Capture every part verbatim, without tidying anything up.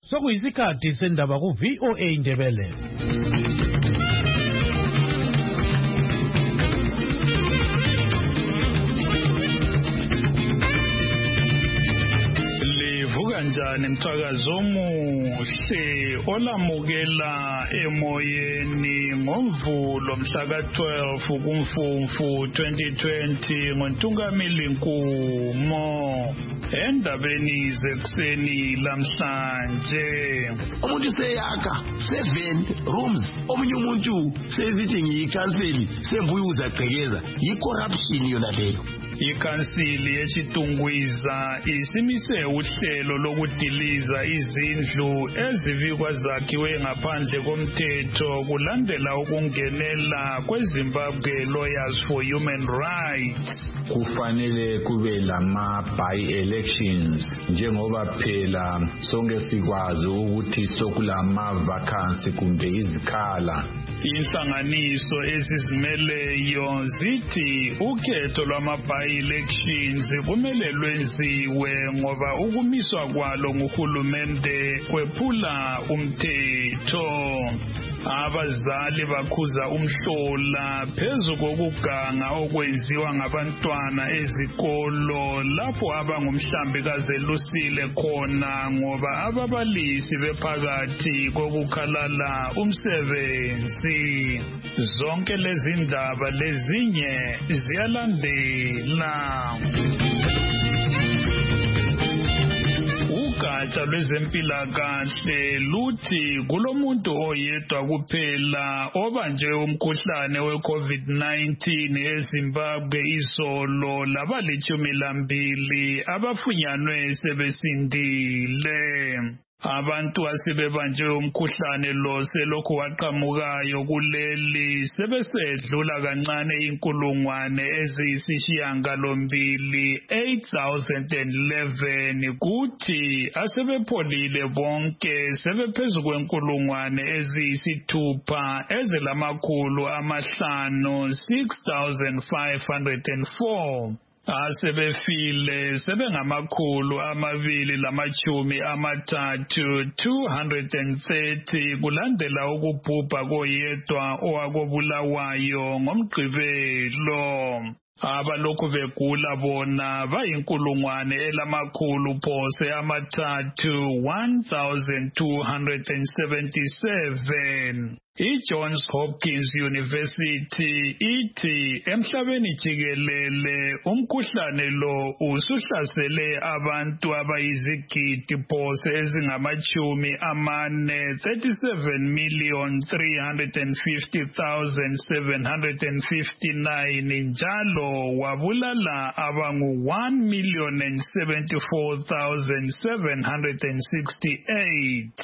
Sokuyisikhathi sendaba ku V O A Indebele. Livuka njani mthakazo omuhle olamukela emoyeni ngoMvulo mhla ka twelve kuMfumfu twenty twenty ngoNtungamili Nkumo. Endabeni zekuseni lamhlanje umuntu seyakha seven rooms omunye umuntu sezithi ngiyikhanseli sembuye uzagcekeza yicorruption yona leyo. Ikhansili yesitungwiza isimise uhlelo lokudiliza izindlu ezivikwa zakhiwe ngaphandle komthetho kulandela ukungenela kweZimbabwe Lawyers for Human Rights. Kufanele kube lama by elections njengoba phela sonke sikwazi ukuthi sokulama vacancy kumbe izikhala. Inhlanganiso ezizimeleyo zithi ukhetho lwama by elections kumele lwenziwe ngoba ukumiswa kwalo nguhulumende kwephula umthetho. Abazali bakhuza umhlola phezu kokuganga okwenziwa ngabantwana ezikolo lapho abangumhlambi kazelusile khona ngoba ababalisi bephakathi kokukhalala umsebenzi. Zonke lezi ndaba lezinye ziyalandela. Ugatsha lwezempilakahle luthi kulomuntu oyedwa kuphela obanjwe umkhuhlane we COVID nineteen eZimbabwe izolo labalitshumi lambili abafunyanwe sebesindile. Abantu asebebanjwe umkhuhlane lo selokhu waqhamukayo kuleli sebesedlula kancane inkulungwane eziyisishiyangalombili eight thousand eleven kuthi asebepholile bonke sebephezu kwenkulungwane eziyisithupha ezilamakhulu amahlanu six thousand five hundred four. Asebefile sebengamakhulu amabili lamachumi amathathu two hundred thirty kulandela ukubhubha koyedwa owakobulawayo ngoMgqibelo. Abalokhu begula bona bayinkulungwane elamakhulu phose amathathu one thousand two hundred seventy-seven. I-Johns Hopkins University ithi emhlabeni jikelele umkhuhlane lo usuhlasele abantu abayizigidi phose ezingamachumi amane thirty-seven million three hundred fifty thousand seven hundred fifty-nine njalo wabulala abangu one million seventy-four thousand seven hundred sixty-eight.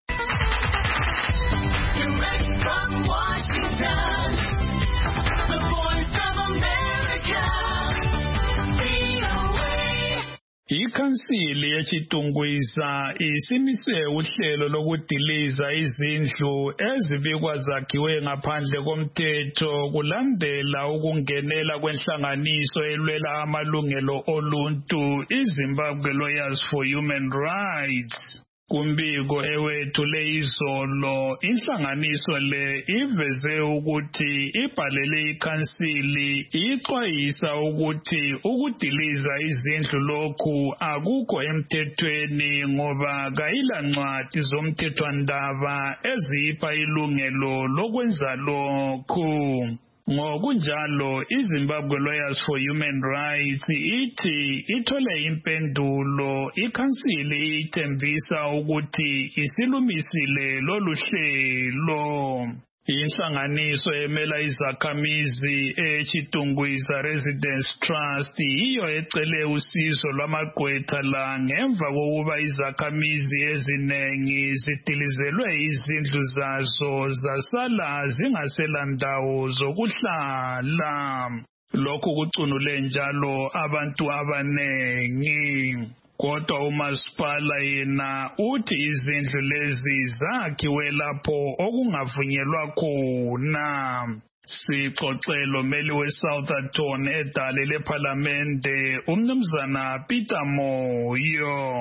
From Washington, the Voice of America, V O A. Ikhansili yesitungwiza isimise uhlelo lokudiliza izindlu ezibikwa zakhiwe ngaphandle komthetho kulandela ukungenela kwenhlanganiso elwela amalungelo oluntu iZimbabwe Lawyers for Human Rights. Kumbiko ewethule izolo inhlanganiso le iveze ukuthi ibhalele ikhansili ixwayisa ukuthi ukudiliza izindlu lokhu akukho emthethweni ngoba kayila ncwadi zomthethwandaba ezipha ilungelo lokwenza lokhu. Ngokunjalo iZimbabwe Lawyers for Human Rights ithi ithole impendulo ikhansili ithembisa ukuthi isilumisile lolu hlelo. Inhlanganiso emela izakhamizi eChitungwiza Residence Trust iyo ecele usizo lwamagqwetha la ngemva kokuba izakhamizi ezinengi zidilizelwe izindlu zazo zasala zingasela ndawo zokuhlala. Lokhu kucunule njalo abantu abanengi. Kodwa umasipala yena uthi izindlu lezi zakhiwe lapho okungavunyelwa khona. Sixoxelo meli weSouthampton edale lePhalamende umnumzana Peter Moyo.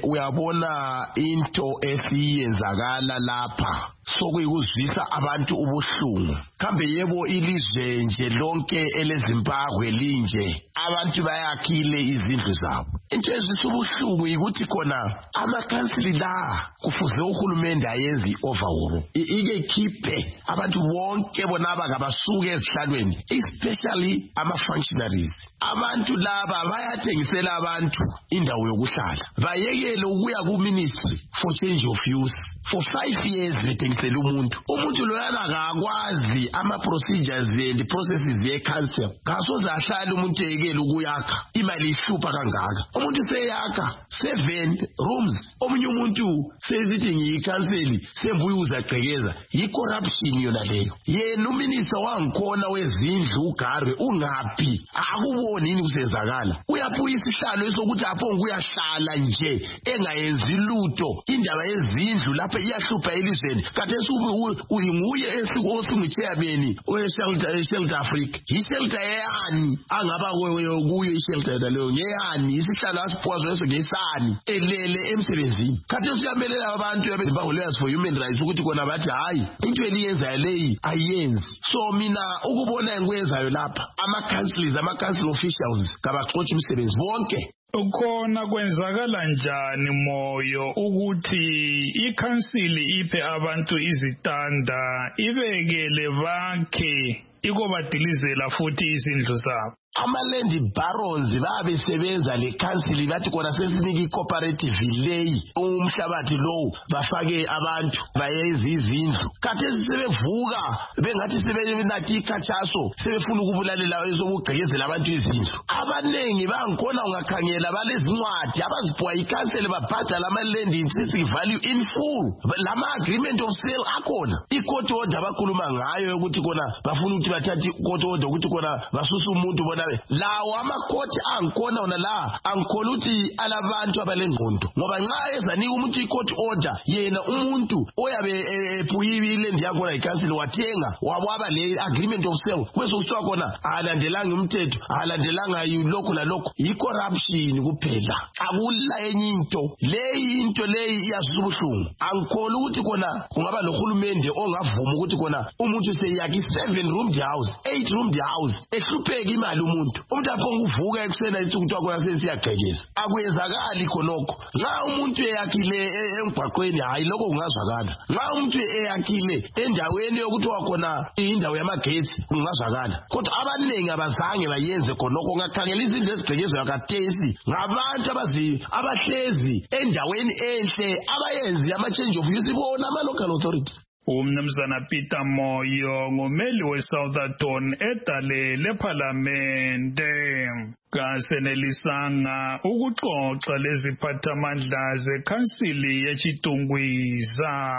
uyabona into esiyenzakala lapha sokuyikuzwisa abantu ubuhlungu. Kambe yebo ilizwe nje lonke eleZimbabwe linje abantu bayakhile izindlu zabo. Into ezwisa ubuhlungu ukuthi khona amakhansili la kufuze uhulumende ayenze overhaul. Ike khiphe abantu bonke bonaba ngabasuke ezihlalweni, especially ama-functionaries. Abantu laba bayathengisela abantu indawo yokuhlala. Bayekele ukuya ku-ministry for change of use. For five years bethengisela umuntu. Umuntu loyana akakwazi ama-procedures and processes ye-council. Kasoze ahlale umuntu eyekele ukuyakha. Imali ihlupha kangaka. Umuntu seyakha seven rooms. Omunye umuntu sezithi ngiyikhanseli sembuye uzagqekeza. Yi-corruption yona leyo. Yena uminister wangikhona wezindlu uGarwe ungaphi? Akuboni yini kusenzakala. Uyaphuya isihlalo esokuthi apho nguyahlala nje engayenzi lutho. Indaba yezindlu lapha iyahlupha elizweni. Kade uyinguye esingu-chairman we-Shelter Africa. I-shelter yeyani angaba kuyo i-shelter leyo ngeyani isihlalo asiphuazwe eso ngesani elele emsebenzini. Kade siyamelela abantu abeZimbabwe Lawyers for Human Rights ukuthi kona bathi hayi into eliyenzayo leyi ayenzi. So mina ukubona ngikwenzayo lapha ama-councils ama-council officials kabaxotshe umsebenzi bonke. Ukhona kwenzakala njani moyo ukuthi ikhansili iphe abantu izitanda ibekele bakhe ikobadilizela futhi izindlu zabo? Ama-land barons babesebenza le-council bathi kona sesinike i-cooperative leyi umhlabathi lowo bafake abantu bayenze izindlu. Kade sebevuka bengathi sebenathi ikhatshaso sebefuna ukubulalela ezokugqekezela abantu izindlu. Abanengi bangikhona ungakhangela balezincwadi abaziphuwa i-council babhadala ama-land intrinsic value in full. Lama-agreement of sale akhona. I-court order abakhuluma ngayo ukuthi kona bafuna ukuthi bathathe i-court order ukuthi kona basusa umuntu bona lawo amakhothi angikhona wona la angikhona ukuthi alabantu abalengqondo ngoba nxa ezanika umuntu i-court order yena umuntu oyabe ephuyiwe ilendi yakhona i-council wathenga wababa le agreement of sale kweso kuthiwa khona alandelanga umthetho alandelanga lokho lalokho yi-corruption kuphela. Akula enye into leyi into leyi iyasusa ubuhlungu. Angikhona ukuthi khona kungaba lohulumende ongavuma ukuthi khona umuntu seyakhi seven roomed house eight roomed house ehlupheka imali umuntu umuntu aphonga uvuka ekusena ithi kuthiwa khona sesiyagqekeza. Akwenzakali khonokho. Nxa umuntu eyakhile emgwaqweni hayi lokho kungazwakala. Nxa umuntu eyakhile endaweni yokuthiwa khona indawo yamagetsi kungazwakala. Kodwa abaningi abazange bayenze khonokho. Ngakhangela izindlu ezigqekezwayo kathesi ngabantu abazi abahlezi endaweni enhle abayenzi ama-change of use bona ama-local authority. Umnumzana Peter Moyo ngumeli we-Southampton edale lephalamende kasenelisanga ukuxoxa leziphathamandla zekhansili yeChitungwiza.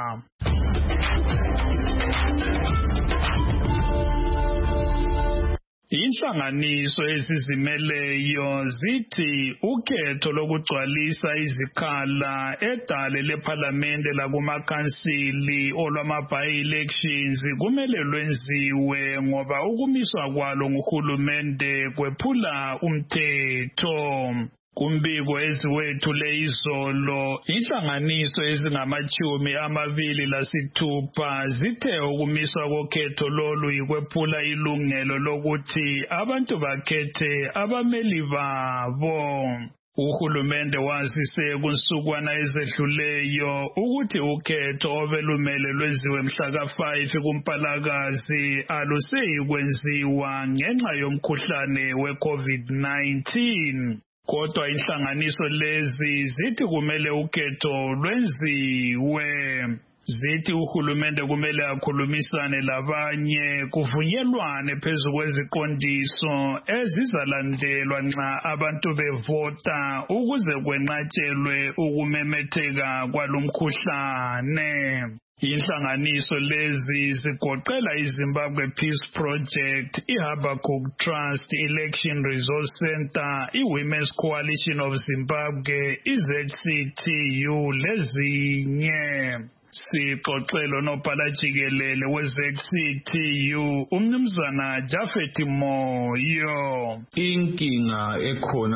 Inhlanganiso ezizimeleyo zithi ukhetho lokugcwalisa izikhala edale lephalamende lakumakhansili olwama-by-elections kumele lwenziwe ngoba ukumiswa kwalo nguhulumende kwephula umthetho. Kumbiko eziwethule izolo inhlanganiso ezingamachumi amabili lasithupha zithe ukumiswa kokhetho lolu yikwephula ilungelo lokuthi abantu bakhethe abameli babo. Uhulumende wazise kunsukwana ezedluleyo ukuthi ukhetho obelumele lwenziwe mhla ka five kuMpalakazi aluseyikwenziwa ngenxa yomkhuhlane we-COVID nineteen. Kodwa inhlanganiso lezi zithi kumele ukhetho lwenziwe. Zithi uhulumende kumele akhulumisane labanye kuvunyelwane phezu kweziqondiso ezizalandelwa nxa abantu bevota ukuze kwenqatshelwe ukumemetheka kwalomkhuhlane. Inhlanganiso lezi zigoqela iZimbabwe Peace Project, iHabakkuk Trust, Election Resource Center, iWomen's Coalition of Zimbabwe, iZ C T U lezinye. Sixoxelo nobhala jikelele we-Z C T U umnumzana Japhet Moyo. Inkinga ekhona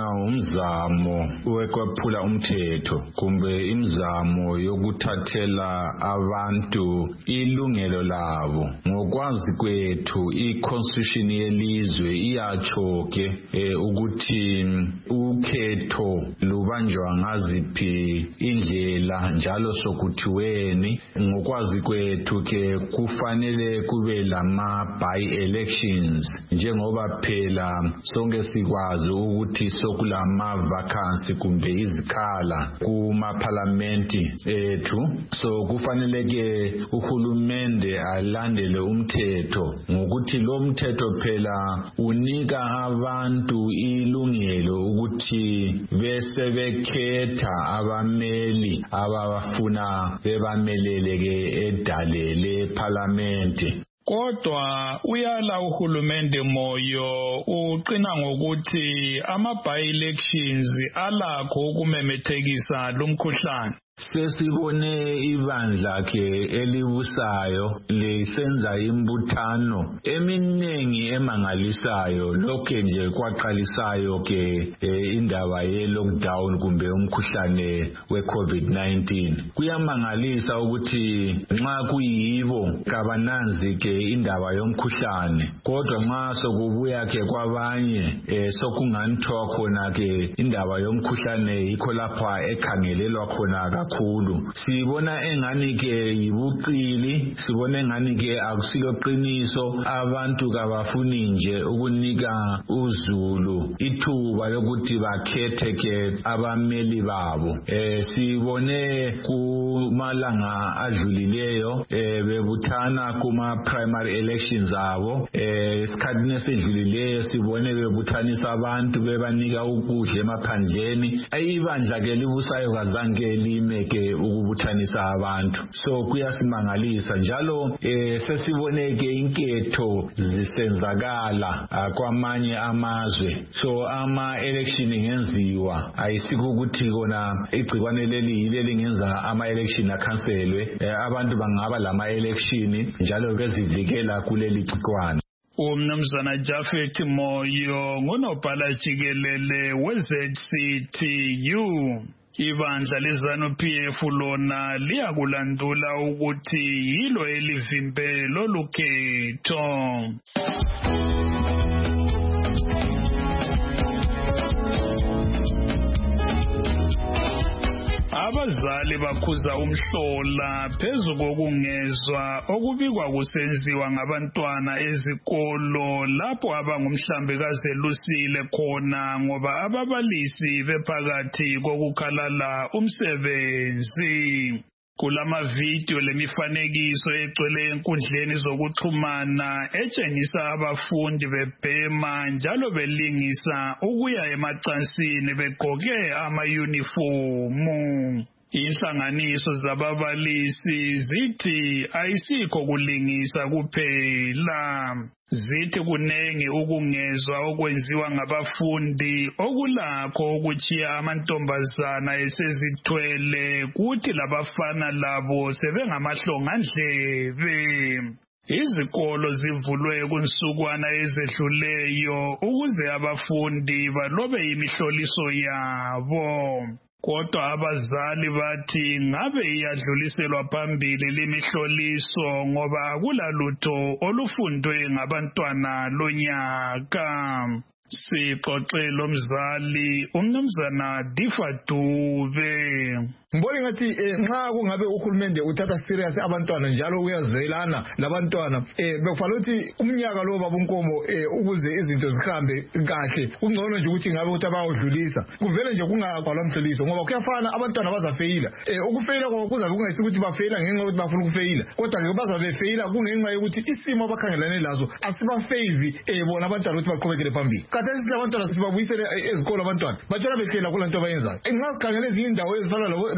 umzamo wekwephula umthetho kumbe imizamo yokuthathela abantu ilungelo labo. Ngokwazi kwethu i-constitution yelizwe iyatsho ke eh, ukuthi ukhetho lubanjwa ngaziphi indlela njalo sokuthi weni. Ngokwazi kwethu ke kufanele kube lama by-elections njengoba phela sonke sikwazi ukuthi sokulama vacancy kumbe izikhala kuma parlamenti ethu. So kufanele ke uhulumende alandele umthetho ngokuthi lo mthetho phela unika abantu ilungelo ukuthi bese bekhetha abameli abafuna bebamelele ke edalele parliament. Kodwa uyala uhulumende Moyo uqina ngokuthi ama by-elections alakho ukumemethekisa lumkhuhlane. Sesibone ibandla ke elibusayo lisenza imbuthano eminingi emangalisayo lokho nje kwaqalisayo ke e, indaba ye lockdown kumbe umkhuhlane we COVID nineteen. Kuyamangalisa ukuthi nxa kuyibo kabananzi ke indaba yomkhuhlane kodwa nxa sokubuya ke kwabanye e, sokunganithiwa khona ke indaba yomkhuhlane yikho lapha ekhangelelwa khona kakhulu. Sibona engani ke yibuqili, sibona engani ke akusilo qiniso, abantu kabafuni nje ukunika uzulu ithuba lokuthi bakhethe ke abameli babo. Eh sibone kumalanga adlulileyo eh bebuthana kuma primary elections abo. Eh isikhathi esidlulileyo sibone bebuthanisa abantu bebanika ukudla emaphandleni. Ayibandla ke libusayo kazange lime ke ukubuthanisa abantu. So kuyasimangalisa njalo eh sesibone ke inketho zisenzakala kwamanye amazwe. So ama election ngenziwa ayisiko ukuthi kona igcikwane leli yile lingenza ama election akhanselwe. Eh, abantu bangaba lama election njalo bezivikela kuleli gcikwane. Umnumzana Japhet Moyo ngunobhala jikelele we-Z C T U. Ibandla leZANU P F lona liyakulandula ukuthi yilo elivimbe lolu khetho. Abazali bakhuza umhlola phezu kokungezwa okubikwa kusenziwa ngabantwana ezikolo lapho abangumhlambi kazelusile khona ngoba ababalisi bephakathi kokukhalala umsebenzi. Kulama video lemifanekiso egcwele enkundleni zokuxhumana etshengisa abafundi bebhema njalo belingisa ukuya emacansini begqoke ama-uniformu. Inhlanganiso zababalisi zithi ayisikho kulingisa kuphela. Zithi kunengi ukungezwa okwenziwa ngabafundi okulakho ukuchiya amantombazana esezithwele kuthi labafana labo sebengamahlongandlebe. Izikolo zivulwe kunsukwana ezedluleyo ukuze abafundi balobe imihloliso yabo. Kodwa abazali bathi ngabe iyadluliselwa phambili lemihloliso ngoba akulalutho olufundwe ngabantwana lonyaka. Sixoxela umzali umnumzana Difa Dube. Ngibona ngathi nxa kungabe uhulumende uthatha serious abantwana njalo uyazelana labantwana eh bekufanele ukuthi umnyaka lo babunkomo eh ukuze izinto zihambe kahle kungcono nje ukuthi ngabe uthi abawudlulisa kuvele nje kungaqalwa umhloliso ngoba kuyafana abantwana bazafeyila eh ukufeyila kuza kungayisi ukuthi bafeyila ngenxa yokuthi bafuna ukufeyila kodwa ke bazabefeyila kungenxa yokuthi isimo abakhangelane lazo asibafavor eh bona abantwana ukuthi baqhubekele phambili kathesi abantwana sibabuyisele ezikolo abantwana batshela behlela kulanto abayenzayo engakhangela ezinye indawo ezifana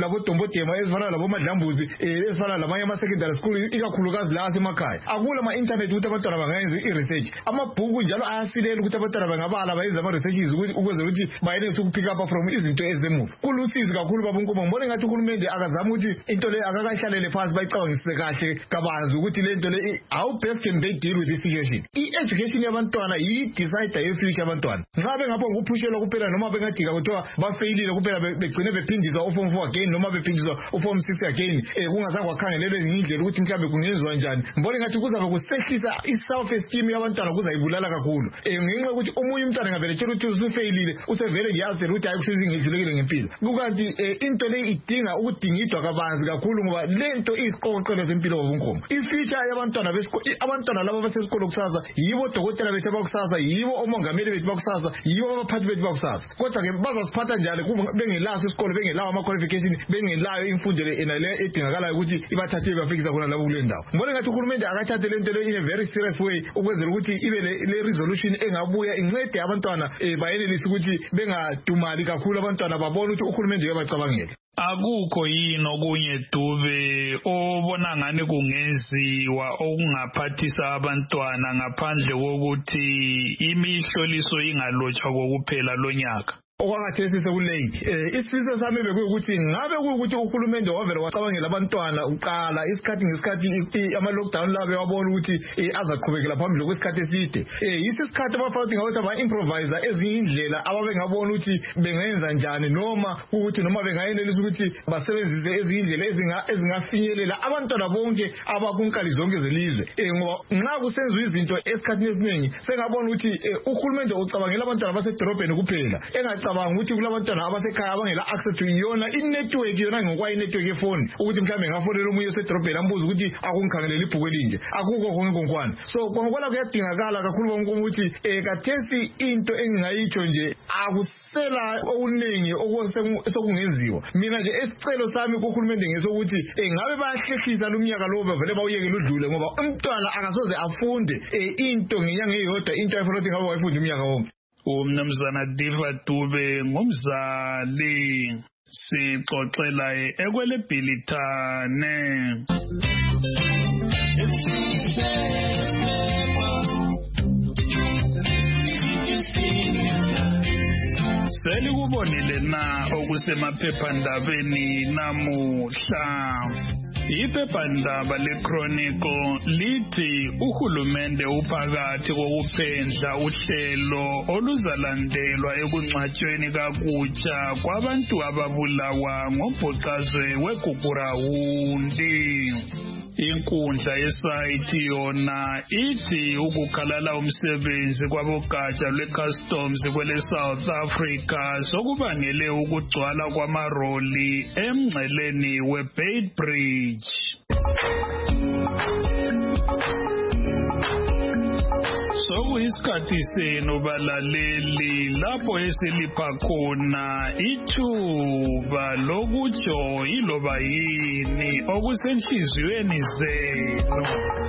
labo Dombodema ezifana labo Madlambuzi ezifana lamanye ama secondary school ikakhulukazi la asemakhaya akula ama internet ukuthi abantwana bangayenza i-research amabhuku njalo ayasilela ukuthi abantwana bangabala bayenza ama researches ukuze ukuthi bayenelise ukupick up from izinto ezemuva kulusizi kakhulu babunkomo ngibona ngathi uhulumende akazama ukuthi into le akakahlalele phansi bayicabangisise kahle kabanzi ukuthi le nto le how best can they deal with this situation i-education yabantwana yi-decider ye-future yabantwana nxa bengapho ngukuphushela kuphela noma bengadika kuthiwa bafeyilile kuphela begcine bephindiswa uform four again noma bephindiswa uform six again kungazange kwakhangelelwe ezinye indlela ukuthi mhlawumbe kungenziwa njani ngibona ngathi kuzabe kusehlisa i-self esteem yabantwana kuzayibulala kakhulu ngenxa yokuthi omunye umntwana ngabelethela ukuthi usufeyilile usevele ngiyazela ukuthi hayi kushuthi ngidlulekile ngempilo kukanti into le idinga ukudingidwa kabanzi kakhulu ngoba lento isiqoqelo zempilo wobunkomo i-future yabantwana besikolo abantwana laba basesikolo kusasa yibo dokotela bethu bakusasa yibo omongameli bethu bakusasa yibo abaphathi bethu bakusasa kodwa ke bazasiphatha njalo bengelaso isikolo bengelawo ama qualification bengelayo imfundo le edingakalayo ukuthi ibathathe bafikisa khona lapho kule ndawo ngibona ngathi uhulumende akathathe lento le in a very serious way ukwenzela ukuthi ibe le resolution engabuya incede abantwana bayenelise ukuthi bengadumali kakhulu abantwana babone ukuthi uhulumende uyabacabangela akukho yini okunye Dube obona ngani kungenziwa okungaphathisa abantwana ngaphandle kokuthi imihloliso ingalotshwa kokuphela lonyaka okwangathesi sekulate isifiso sami bekuyukuthi ngabe kuyukuthi uhulumende wavela wacabangela abantwana uqala isikhathi ngesikhathi ama lockdown labe wabona ukuthi azaqhubekela phambili kwesikhathi eside yisi isikhathi abafawuthi ngawothi aba improvise ezinye indlela ababengabona ukuthi bengenza njani noma ukuthi noma bengayenelisa ukuthi basebenzise ezinye indlela ezingafinyelela abantwana bonke abakunkali zonke zelizwe ngoba nxa kusenziwa izinto esikhathini esiningi sengabona ukuthi uhulumende ucabangela abantwana basedorobheni kuphela engacabanga ukuthi kulabantwana abasekhaya abangela access to iyona i-network yona ngokwayo i-network yefoni ukuthi mhlawumbe ngafonela umunye osedorobheni ambuza ukuthi akungikhangelela ibhuku elinje akukho konke konkwana so kongokwana kuyadingakala kakhulu bonke ukuthi kathesi into engingayitsho nje akusela okuningi sokungenziwa mina nje esicelo sami kuhulumende ngesokuthi ngabe bayahlehlisa lumnyaka lo bavele bawuyekela udlule ngoba umntwana akasoze afunde into ngenyanga eyodwa into ayifuna ukuthi ngabe wayifunda umnyaka wonke umnumzana Diva Dube ngumzali sixoxela ekwelebhilithane selikubonile na okusemaphephandabeni namuhla iphephandaba le-Chronicle lithi uhulumende uphakathi kokuphendla uhlelo oluzalandelwa ekungcwatshweni kakutsha kwabantu ababulawa ngobhuqazwe weGugurawundi. Inkundla yesayithi yona ithi ukukhalala umsebenzi kwabogatsha lwe-customs kwele South Africa sokubangele ukugcwala kwamaroli emngceleni we-Beit Bridge. Sokuyisikhathi senu balaleli lapho esilipha khona ithuba lokutsho iloba yini okusenhliziyweni zenu.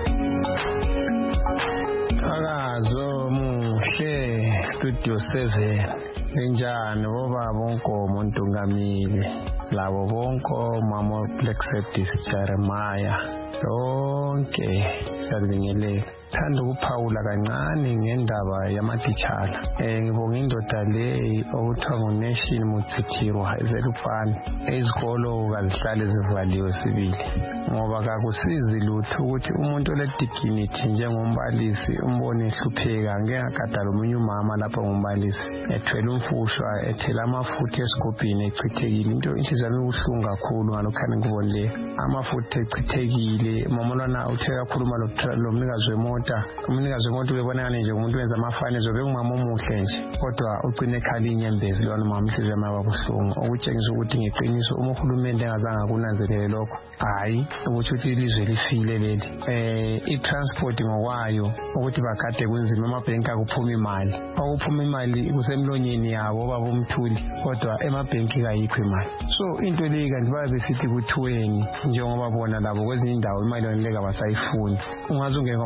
Akazo muhle Studio seven enjani bobaba onkomo Ntungamile labo bonke mama Black Septis Jeremiah lonke siyabingelela thanda ukuphawula kancane ngendaba yamatitshala eh ngibonga indoda le okuthiwa nguNation Mutsithirwa ezelufana ezikolo kazihlale zivaliwe sibili ngoba kakusizi lutho ukuthi umuntu oledignity njengombalisi umbone ehlupheka ngeke akadala omunye umama lapha ngumbalisi ethwele umfushwa ethela amafutha esigubhini echithekile into inhliziyo yami ibuhlungu kakhulu ngalokhani ngibonile amafutha echithekile momolwana uthe kakhuluma lomnikazi wemoto umnikazi wemoto ubebonakala nje umuntu wenza amafane zobe ngumama omuhle nje kodwa ugcine ekhala inyembezi lona mama inhliziyo yami yabuhlungu okutshengisa ukuthi ngeqiniso umhulumende engazange kunanzelele lokho hayi ukuthi uthi ilizwe lifile leli eh i-transport ngokwayo ukuthi bagade kunzima amabhenki akuphuma imali akuphuma imali kusemlonyeni yabo baba umthuli kodwa emabhenki kayikho imali so into leyi kanti babe besithi kuthiweni njengoba bona labo kwezinye indawo imali yonileka basayifuni ungaze ungeke kwamanye amasho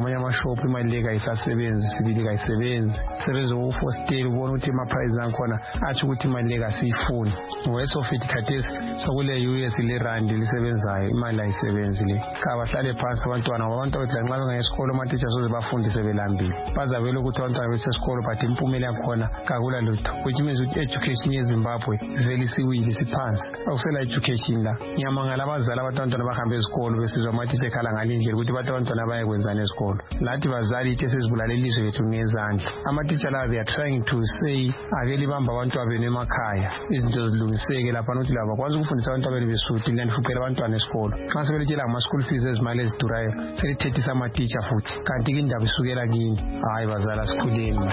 shop imali le kayisasebenzi sibili kayisebenzi sebenza ukufostela ubona ukuthi ama-price angikhona atsho ukuthi imali le kasiyifuni west of it khathesi sokule U S le rand lisebenzayo imali ayisebenzi le kabahlale phansi abantwana ngoba abantwana bethu lanxa bengaye esikolo amatitsha soze bafundise belambile bazabela ukuthi abantwana besesikolo but impumela yakhona kakula lutho which means ukuthi education yeZimbabwe vele isiwile siphansi akusela education la ngiyamangala abazali abantwana bahambe esikolo besizwa amatitsha ekhala ngalindlela ukuthi bathi abantwana bayekwenzana esikolo lathi bazali ithi sesibulale ilizwe lethu ngezandla amatitsha la they are trying to say ake libamba abantwana benu emakhaya izinto zilungiseke lapha ukuthi laba bakwazi ukufundisa abantwana benu besuthi lanifuqela abantwana esikolo xa sebelitshela ngama-school fees ezimali ezidurayo selithethisa amatitsha futhi kanti-ke indaba isukela kini hayi bazala sikhuleni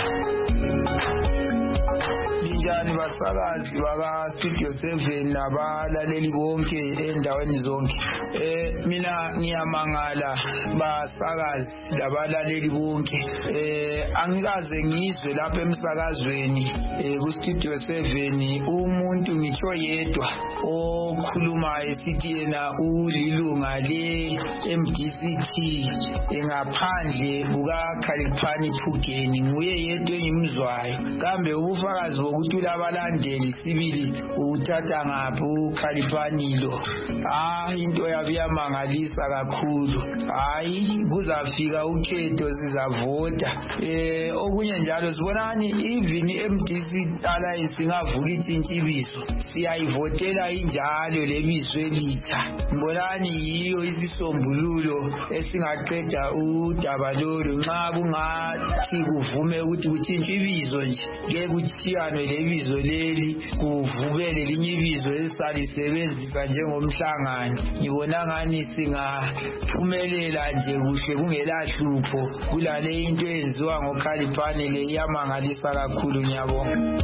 Linjani basakazi baka Studio seven nabalaleli bonke endaweni zonke. Eh mina ngiyamangala basakazi labalaleli bonke. Eh angikaze ngizwe lapha emsakazweni eh ku Studio seven umuntu ngitsho yedwa okhuluma esithi yena ulilunga le M D C T engaphandle buka Khaliphani Phugeni nguye yedwa engimzwayo. Kambe ubufakazi ukuthi labalandeli sibili uthatha ngaphi uKhaliphani lo ah into yabiyamangalisa kakhulu hayi kuzafika ukhetho sizavota eh okunye njalo sibonani even M D C Alliance ingavuka ithintshibiso siyayivotela injalo lebizo elitha ngibonani yiyo isisombululo esingaqeda udaba lolu nxa kungathi kuvume ukuthi kuthintshe ibizo nje ngeke kuthiyane lebizo leli kuvubele linye ibizo esalisebenzisa njengomhlangano ngibona ngani singaphumelela nje kuhle kungela hlupho kulale into eyenziwa ngoKhaliphani le iyamangalisa kakhulu ngiyabonga.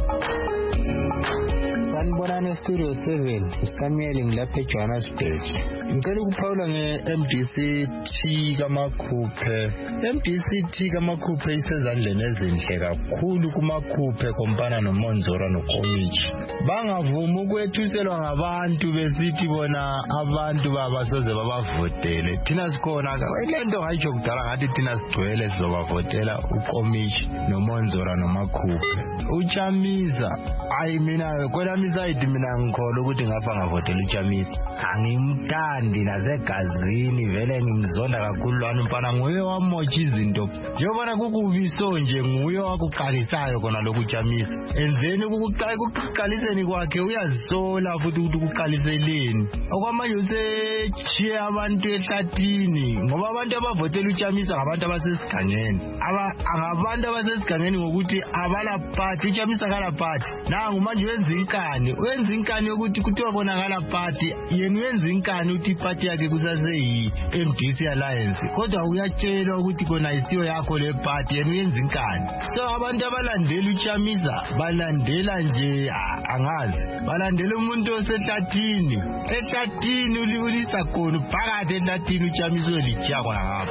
Sanibonani Studio seven Samuel ngilapha eJohannesburg. Ngicela ukuphawula nge-M D C T kaMakhuphe. M D C T kaMakhuphe isezandleni ezinhle kakhulu kuMakhuphe kompana noMonzora noKomichi. Bangavuma ukwethuselwa ngabantu besithi bona abantu babasoze babavotele. Thina sikhona lento hayisho kudala ngathi thina sigcwele sizobavotela uKomichi noMonzora noMakhuphe. Uchamiza ayi mina kwela misayidi mina ngikholwa ukuthi ngapha ngavotela uChamisa angimthandi nasegazini vele ngimzonda kakhulu lwana mfana nguye wamotsha izinto njengoba kukubiso nje nguye wakuqalisayo kona lokhu uChamisa enzeni ukuqaliseni kwakhe uyazisola futhi ukuthi ukuqaliseleni okwamanje usechiye abantu ehlathini ngoba abantu abavotela uChamisa ngabantu abasesigangeni aba ngabantu abasesigangeni ngokuthi abala party uChamisa kala party nangu manje wenza inkani wenza inkani ukuthi kuthiwa bonakala party yena wenza inkani ukuthi party yakhe kusaseyi M D C Alliance kodwa uyatshelwa ukuthi kona isiyo yakho le party yena wenza inkani so abantu abalandela uChamisa balandela nje angazi balandela umuntu osehlathini ehlathini ulisa khona phakathi ehlathini uChamisa olijiya khona ngapha.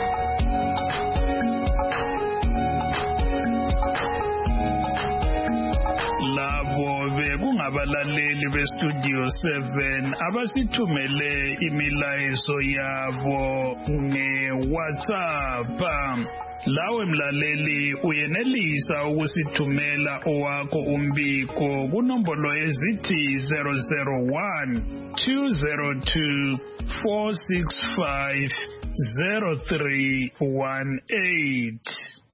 Labo bekungabalaleli beStudio seven abasithumele imilayezo yabo ngeWhatsApp. Lawe mlaleli uyenelisa ukusithumela owakho umbiko kunombolo ezithi zero zero one two zero two four six five zero three one eight.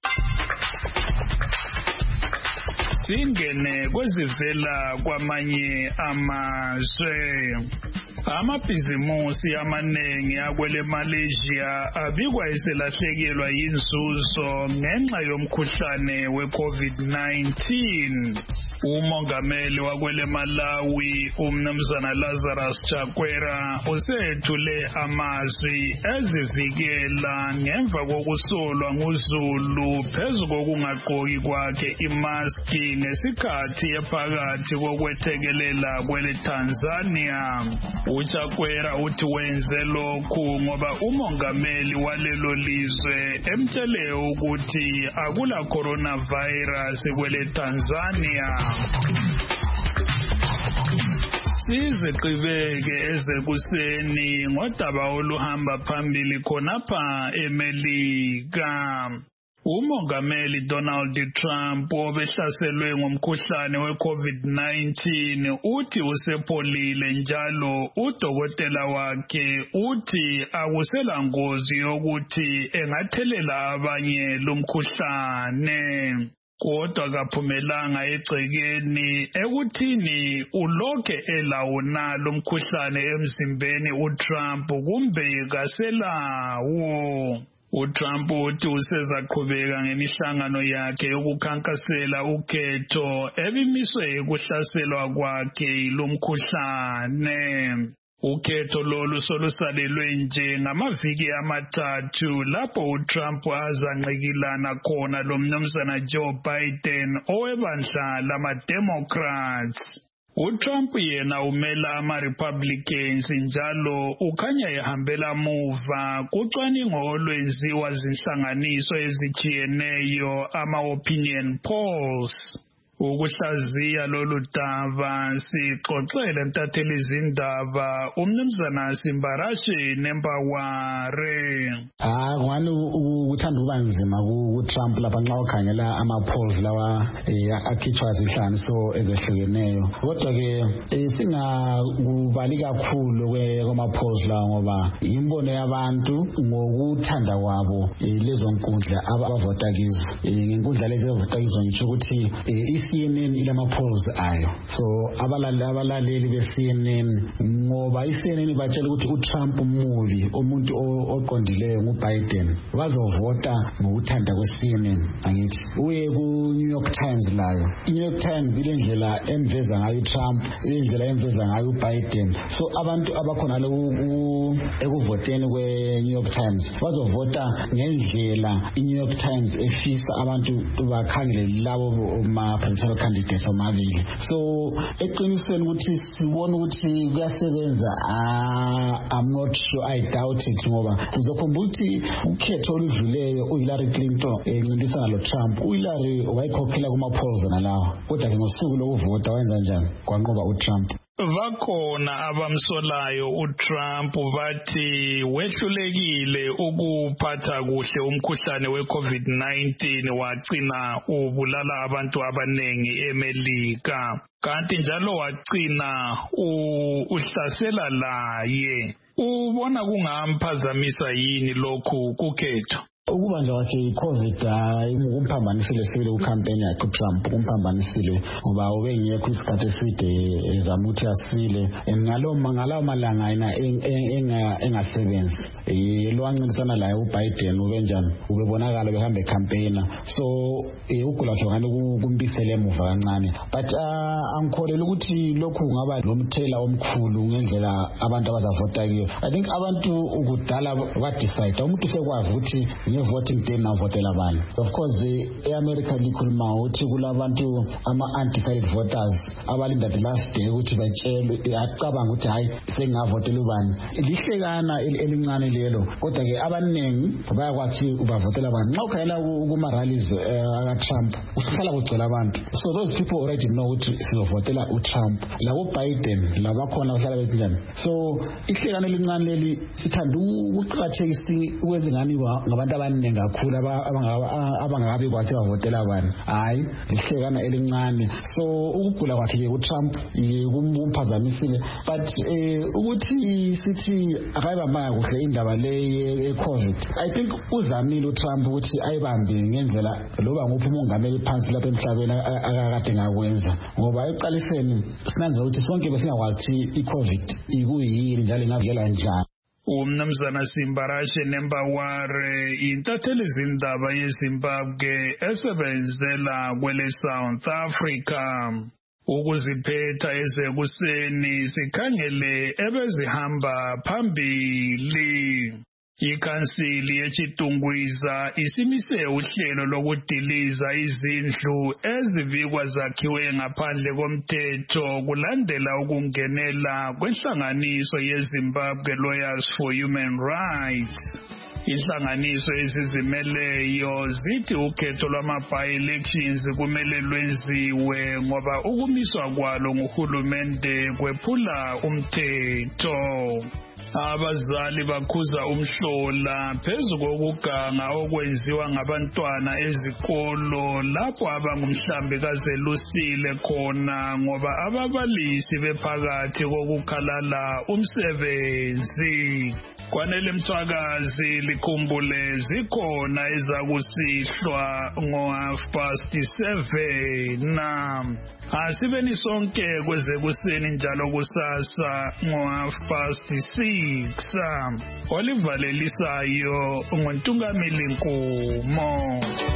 Singene kwezivela kwamanye amazwe. Amabhizimusi amanengi akwele Malaysia abikwa eselahlekelwa yinzuzo ngenxa yomkhuhlane we-COVID nineteen. Umongameli wakwele Malawi umnumzana Lazarus Chakwera usethule amazwi ezivikela ngemva kokusolwa nguZulu phezu kokungagqoki kwakhe imaski ngesikhathi ephakathi kokwethekelela kwele Tanzania. uChakwera uthi wenze lokhu ngoba umongameli walelo lizwe emtshele ukuthi akula coronavirus kwele Tanzania. Siziqibeke ezekuseni ngodaba oluhamba phambili khonapha eMelika. Umongameli Donald Trump obehlaselwe ngomkhuhlane we-COVID nineteen uthi usepholile njalo udokotela wakhe uthi akusela ngozi yokuthi engathelela abanye lumkhuhlane. Kodwa kaphumelanga egcekeni ekuthini ulokhe elawuna lomkhuhlane emzimbeni uTrump kumbe kaselawo. uTrump uthi usezaqhubeka ngemihlangano yakhe yokukhankasela ukhetho ebimiswe ukuhlaselwa kwakhe lomkhuhlane. Ukhetho lolu solusalelwe nje ngamaviki amathathu lapho uTrump azanqikilana khona lomnumzana Joe Biden owebandla lama-Democrats. uTrump yena umela ama-Republicans njalo ukhanya ehambela muva kucwaningo olwenziwa zinhlanganiso ezitshiyeneyo ama-opinion polls. Ukuhlaziya lolu daba sixoxele ntatheli zindaba umnumzana Simbarashe Nembaware. Ah ngani ukuthanda ukuba nzima ku-Trump lapha nxa ukhangela ama-polls lawa akhitshwa zinhlanganiso ezehlukeneyo. Kodwa ke singakubali kakhulu kwama-polls lawa ngoba imbono yabantu ngokuthanda kwabo lezo nkundla abavota kizo. Ngenkundla lezi abavota kizo ngitsho ukuthi C N N ilama-polls ayo. So abalaleli be-C N N ngoba i-C N N batshela ukuthi uTrump mubi umuntu oqondileyo nguBiden bazovota ngokuthanda kwe-C N N. Angithi uye ku-New York Times layo. I-New York Times ile ndlela emveza ngayo uTrump, ile ndlela emveza ngayo uBiden. So abantu abakhona ekuvoteni kwe-New York Times bazovota ngendlela i-New York Times efisa abantu bakhangele labo ma presidential candidates omabili. So eqinisweni ukuthi sibona ukuthi kuyasebenza, I'm not sure, I doubt it ngoba uzokhumbula ukuthi ukhetho oludluleyo uHillary Clinton encintisana loTrump, uHillary wayekhokhela kuma-polls nalawa kodwa ke ngosuku lokuvota wenza njani? Kwanqoba uTrump. Bakhona abamsolayo uTrump bathi wehlulekile ukuphatha kuhle umkhuhlane we-COVID nineteen wagcina ubulala abantu abanengi eMelika, kanti njalo wagcina uhlasela laye. Ubona kungamphazamisa yini lokhu kukhetho? Ukubanjwa kwakhe i-COVID kumphambanisile sibili ukhampeni yakhe uTrump, kumphambanisile ngoba ubengekho isikhathi eside ezama ukuthi asile ngalawo malanga yena engasebenzi. Lo wancintisana laye uBiden ubenjani ubebonakala behamba ekhampeyina, so ugula kwakhe ngani kumbisele emuva kancane. But angikholelwa ukuthi lokhu kungaba lomthela omkhulu ngendlela abantu abazavota kiyo. I think abantu ukudala badecide umuntu sekwazi ukuthi voting day na votela bani. Of course e-America likhuluma ukuthi kulabantu ama-undecided voters abalinda the last day ukuthi batshelwe acabanga ukuthi hayi sengavotela ubani. Lihlekana elincane lelo kodwa ke abaningi bayakwathi ubavotela bani. Nxa ukhayela kuma-rallies aka-Trump uhlala kugcwele abantu, so those people already know ukuthi sizovotela uTrump. Labo Biden labakhona uhlala bezinjani. So ihlekana elincane leli sithanda ukuqakathekisa ukwenza ngani ngabantu abaningi kakhulu abangakabi kwathi bavotela abantu. Hayi lihlekana elincane. So ukugula kwakhe uTrump kumphazamisile, but ukuthi sithi akayibambanga kuhle indaba le ye-COVID, I think uzamile uTrump ukuthi ayibambe ngendlela loba nguphi umongameli phansi lapha emhlabeni akakade ngakwenza, ngoba eqaliseni sinanza ukuthi sonke besingakwazi i-COVID ikuyini njalo ingavela njani. Umnumzana Simbarashe Nembaware intatheli zindaba yeZimbabwe esebenzela kwele South Africa. Ukuziphetha ezekuseni sikhangele ebezihamba phambili. Ikhansili yechitungwiza isimise uhlelo lokudiliza izindlu ezivikwa zakhiwe ngaphandle komthetho kulandela ukungenela kwenhlanganiso yeZimbabwe Lawyers for Human Rights. Inhlanganiso ezizimeleyo zithi ukhetho lwama-by-elections kumele lwenziwe ngoba ukumiswa kwalo nguhulumende kwephula umthetho. Abazali bakhuza umhlola phezu kokuganga okwenziwa ngabantwana ezikolo lapho abangumhlambi kazelusile khona ngoba ababalisi bephakathi kokukhalala umsebenzi. Kwanele Mthwakazi likhumbule zikhona ezakusihlwa ngo half past seven. Asibeni sonke kwezekuseni njalo kusasa ngo half past six. Olivalelisayo nguNtungamili Nkumo.